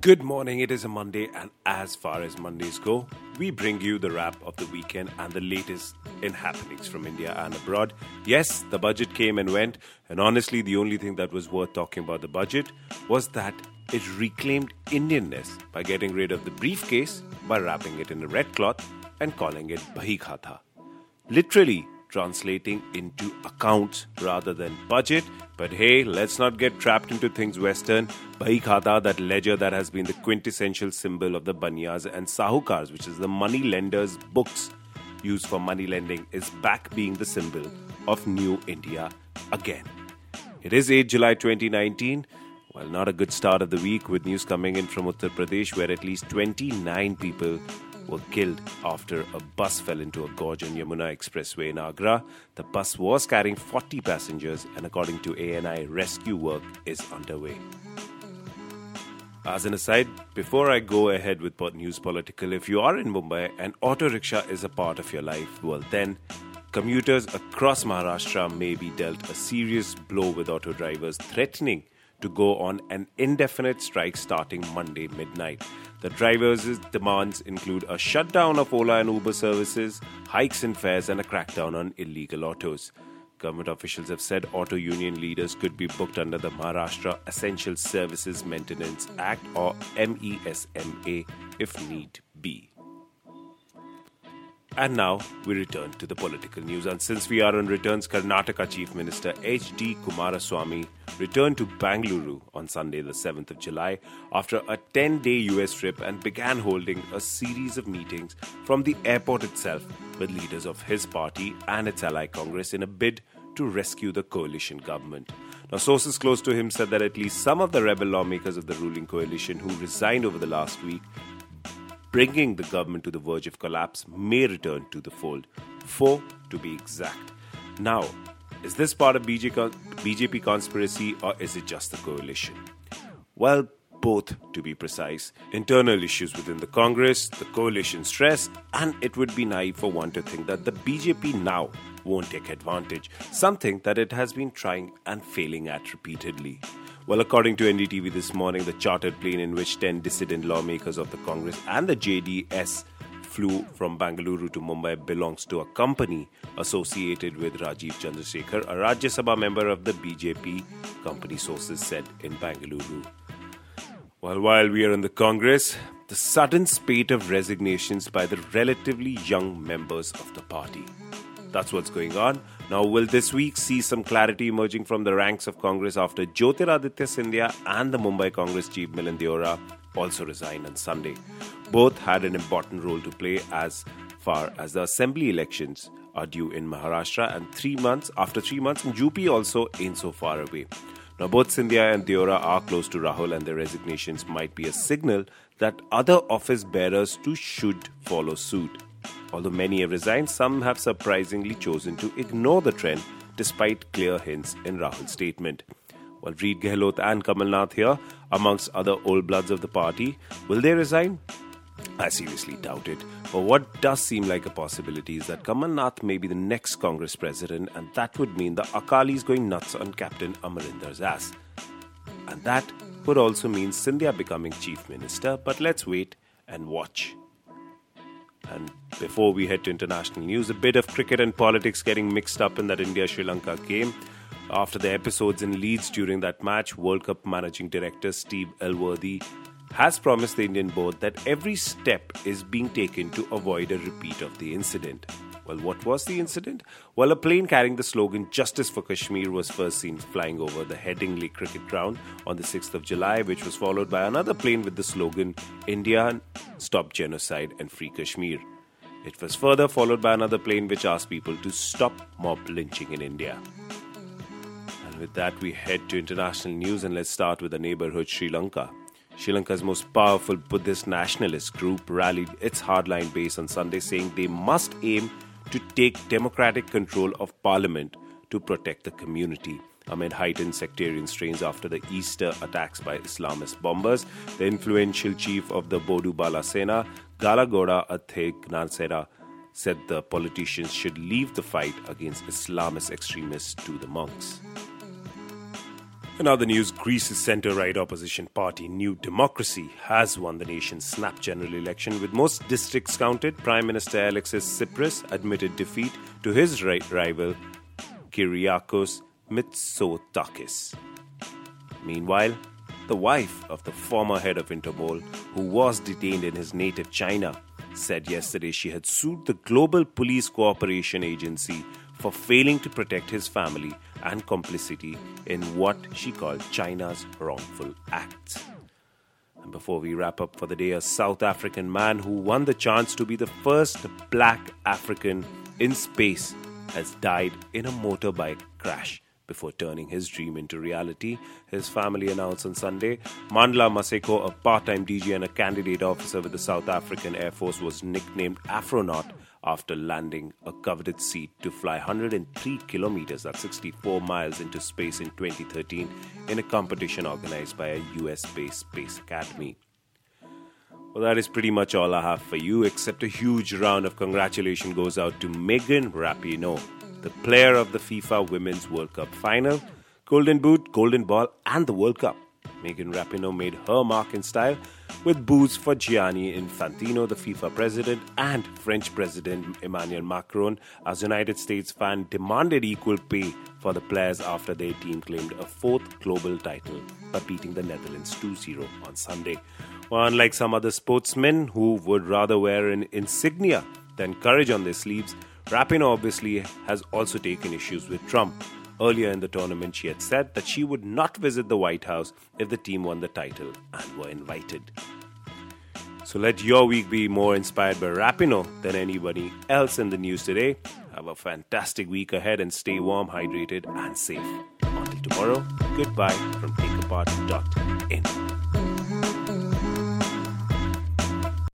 Good morning, it is a Monday, and as far as Mondays go, we bring you the wrap of the weekend and the latest in happenings from India and abroad. Yes, the budget came and went, and honestly, the only thing that was worth talking about the budget was that it reclaimed Indianness by getting rid of the briefcase by wrapping it in a red cloth and calling it Bahi Khata. Literally translating into accounts rather than budget. But hey, let's not get trapped into things Western. Bahi Khata, that ledger that has been the quintessential symbol of the Banyas and Sahukars, which is the money lenders' books used for money lending, is back being the symbol of New India again. It is 8 July 2019. Well, not a good start of the week with news coming in from Uttar Pradesh, where at least 29 people were killed after a bus fell into a gorge on Yamuna Expressway in Agra. The bus was carrying 40 passengers, and according to ANI, rescue work is underway. As an aside, before I go ahead with news political, if you are in Mumbai and auto rickshaw is a part of your life, well then, commuters across Maharashtra may be dealt a serious blow with auto drivers threatening to go on an indefinite strike starting Monday midnight. The drivers' demands include a shutdown of Ola and Uber services, hikes in fares, and a crackdown on illegal autos. Government officials have said auto union leaders could be booked under the Maharashtra Essential Services Maintenance Act, or MESMA, if need be. And now we return to the political news. And since we are on returns, Karnataka Chief Minister H.D. Kumaraswamy returned to Bangalore on Sunday, the 7th of July, after a 10-day US trip, and began holding a series of meetings from the airport itself with leaders of his party and its ally Congress in a bid to rescue the coalition government. Now, sources close to him said that at least some of the rebel lawmakers of the ruling coalition who resigned over the last week, bringing the government to the verge of collapse, may return to the fold. 4 to be exact. Now, is this part of BJP conspiracy, or is it just the coalition? Well, both to be precise. Internal issues within the Congress, the coalition stress, and it would be naive for one to think that the BJP now won't take advantage, something that it has been trying and failing at repeatedly. Well, according to NDTV this morning, the chartered plane in which 10 dissident lawmakers of the Congress and the JDS flew from Bangalore to Mumbai belongs to a company associated with Rajiv Chandrasekhar, a Rajya Sabha member of the BJP, company sources said in Bangalore. Well, while we are in the Congress, the sudden spate of resignations by the relatively young members of the party. That's what's going on. Now, will this week see some clarity emerging from the ranks of Congress after Jyotiraditya Scindia and the Mumbai Congress chief Milind Deora also resigned on Sunday? Both had an important role to play as far as the assembly elections are due in Maharashtra, and after 3 months, and UP also ain't so far away. Now, both Scindia and Deora are close to Rahul, and their resignations might be a signal that other office bearers too should follow suit. Although many have resigned, some have surprisingly chosen to ignore the trend despite clear hints in Rahul's statement. Well, read Gehlot and Kamal Nath here, amongst other old bloods of the party. Will they resign? I seriously doubt it. But what does seem like a possibility is that Kamal Nath may be the next Congress president, and that would mean the Akalis going nuts on Captain Amarinder's ass. And that would also mean Scindia becoming chief minister, but let's wait and watch. And before we head to international news, a bit of cricket and politics getting mixed up in that India-Sri Lanka game. After the episodes in Leeds during that match, World Cup Managing Director Steve Elworthy has promised the Indian board that every step is being taken to avoid a repeat of the incident. Well, what was the incident? Well, a plane carrying the slogan Justice for Kashmir was first seen flying over the Headingley cricket ground on the 6th of July, which was followed by another plane with the slogan India, Stop Genocide and Free Kashmir. It was further followed by another plane which asked people to stop mob lynching in India. And with that, we head to international news, and let's start with the neighborhood Sri Lanka. Sri Lanka's most powerful Buddhist nationalist group rallied its hardline base on Sunday, saying they must aim to take democratic control of parliament to protect the community. Amid heightened sectarian strains after the Easter attacks by Islamist bombers, the influential chief of the Bodu Bala Sena, Galagoda Athe Gnansera, said the politicians should leave the fight against Islamist extremists to the monks. In other news, Greece's centre-right opposition party New Democracy has won the nation's snap general election. With most districts counted, Prime Minister Alexis Tsipras admitted defeat to his rival Kyriakos Mitsotakis. Meanwhile, the wife of the former head of Interpol, who was detained in his native China, said yesterday she had sued the Global Police Cooperation Agency for failing to protect his family and complicity in what she called China's wrongful acts. And before we wrap up for the day, a South African man who won the chance to be the first black African in space has died in a motorbike crash before turning his dream into reality, his family announced on Sunday. Mandla Maseko, a part-time DG and a candidate officer with the South African Air Force, was nicknamed Afronaut after landing a coveted seat to fly 103 kilometers, that's 64 miles, into space in 2013 in a competition organized by a US-based space academy. Well, that is pretty much all I have for you, except a huge round of congratulations goes out to Megan Rapinoe, the player of the FIFA Women's World Cup final, Golden Boot, Golden Ball and the World Cup. Megan Rapinoe made her mark in style with boots for Gianni Infantino, the FIFA president, and French President Emmanuel Macron, as United States fans demanded equal pay for the players after their team claimed a fourth global title by beating the Netherlands 2-0 on Sunday. Well, unlike some other sportsmen who would rather wear an insignia than courage on their sleeves, Rapinoe obviously has also taken issues with Trump. Earlier in the tournament, she had said that she would not visit the White House if the team won the title and were invited. So let your week be more inspired by Rapinoe than anybody else in the news today. Have a fantastic week ahead and stay warm, hydrated and safe. Until tomorrow, goodbye from takeapart.in.